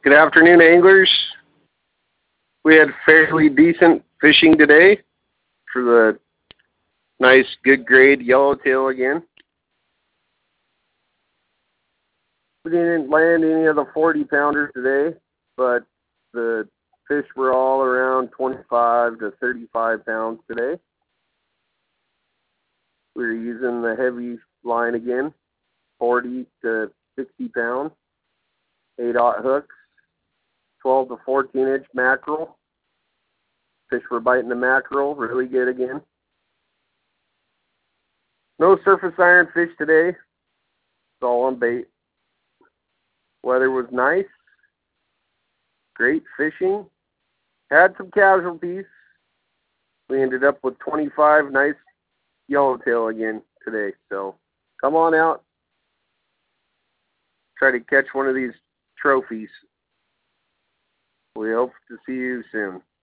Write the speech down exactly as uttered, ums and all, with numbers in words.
Good afternoon, anglers. We had fairly decent fishing today for the nice, good grade yellowtail again. We didn't land any of the forty pounders today, but the fish were all around twenty-five to thirty-five pounds today. We were using the heavy line again, forty to sixty pounds, eight aught hooks, twelve to fourteen inch mackerel. Fish were biting the mackerel really good again. No surface iron fish today. It's all on bait. Weather was nice. Great fishing. Had some casualties. We ended up with twenty-five nice yellowtail again today. So come on out. Try to catch one of these trophies. We hope to see you soon.